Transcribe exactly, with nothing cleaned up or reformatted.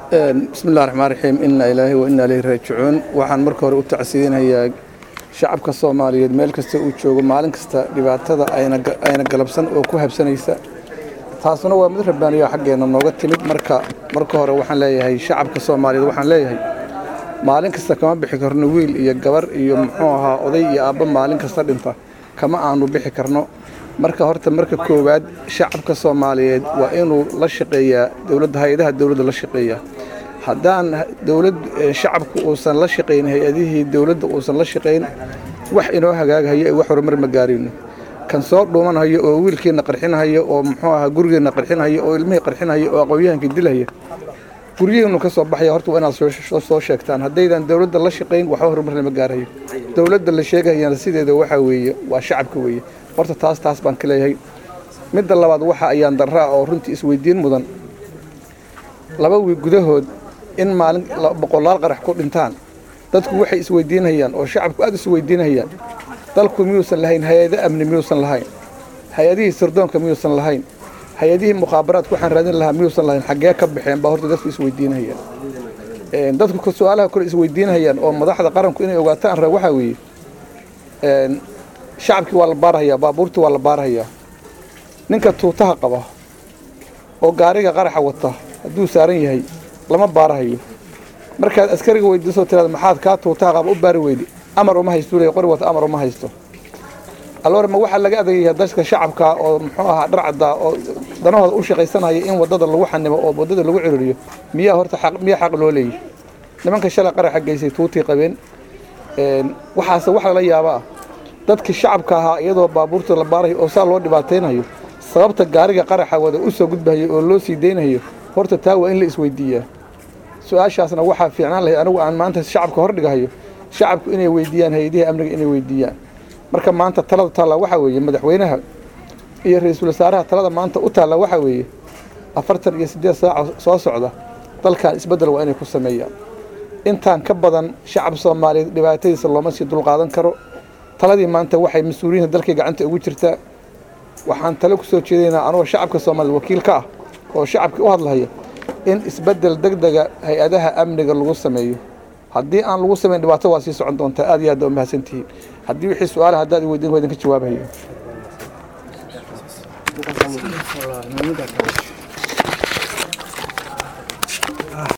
بسم الله الرحمن الرحيم إنا إلهي وإنا إليه راجعون waxaan marka hore u tacsiinayaa shacabka Soomaaliyeed meel kasta uu joogo maalin kasta dhibaatada ayna ayna galabsan oo ku habsanaysa taasuna waa mid rabbaaniyo xageena nooga timid marka marka hore waxaan leeyahay shacabka Soomaaliyeed waxaan leeyahay maalin kasta kama bixi karno wiil iyo gabar iyo muxuu ahaa oday iyo aabba maalin kasta dhinta kama aanu bixi karno marka horta marka koowaad shacabka Soomaaliyeed waa inuu la shaqeeyaa dawladda hay'adaha dawladda la shaqeeyaa haddaan dawlad shacabku uusan la shaqeyn hay'adihii dawladda uusan la shaqeyn wax inoo hagaagayo wax horumar ma gaarino kan soo dhuumanayo oo wiilkiina qarxinayo oo muxuu ahaa gurigeena qarxinayo oo ilmihii qarxinayo oo aqoonyahanka dilaya gurigeenu ka soo baxaya horta waa inaad soo soo sheegtaan haddaydan dawladda la shaqeyn wax horumar lama gaarayo dawladda la sheegayana sideeda waxa weeye waa shacabka weeye horta taas taas baan ka leeyahay midda labaad waxa ayaan daraa oo runtii isweydiin mudan laba wiil gudahood in maalin boqolaal qarax ku dhintaan dadku waxay isweydiinayaan oo shacabku aad isweydiinayaan dalku miyuusan lahayn hay'ado amni miyuusan lahayn hay'adihii sirdoonka miyuusan lahayn hay'adihii mukhaabaraadku waxaan raadin lahaa miyuusan lahayn xagee ka baxeen baa horta dadku isweydiinayaan een dadku ka su'aalaha kale isweydiinayaan oo madaxda qaranku inay ogaataan rag waxa weeye een shacabki waa la baarayaa baabuurtu waa la baarayaa ninka tuutaha qaba oo gaariga qaraxa wata hadduu saaran yahay lama baarayo markaad askariga weydiiso tirada maxaad ka tuutaha qaba u baari weydi amar uma haysto leeyahay qori wata amar uma haysto alors ma waxa laga adeegaya dadka shacabka oo muxuu ahaa dharcada oo danahooda u shaqaysanaya in wadada lagu xanimo oo wadada lagu ciririyo miyaa horta xaq miyaa xaq loo leeyahay nimanka shalay qaraxa geysay tuutii qabeen een waxaas waxa la yaabaa dadka shacabka ahaa iyadoo baabuurta la baaray oo saa loo dhibaateynayo sababta gaariga qaraxa wada u soo gudbayo oo loo sii deynayo horta taa waa in la isweydiiyaa su'aashaasna waxa fiicnaan lahayd anigu aan maanta shacabka hor dhigayo shacabku inay weydiiyaan hay'adaha amniga inay weydiiyaan marka maanta talada taala waxa weeye madaxweynaha iyo ra'iisul wasaaraha talada maanta u taala waxa weeye afartan iyo siddeed saac soo socda dalkan isbedel waa inay ku sameeyaan intaan ka badan shacab Soomaaliyeed dhibaatadiisa looma sii dul qaadan karo taladii maanta waxay mas'uuliyiinta dalka gacanta ugu jirtaa waxaan talo ku soo jeedinaa anoo shacabka Soomaaliyeed wakiil ka ah oo shacabka u hadlaya in isbedel degdega hay'adaha amniga lagu sameeyo haddii aan lagu sameyn dhibaato waa sii socon doontaa aad iyo aad u mahadsantihiin haddii wixii su'aalaha haddaad weydiin weydiin ka jawaabayo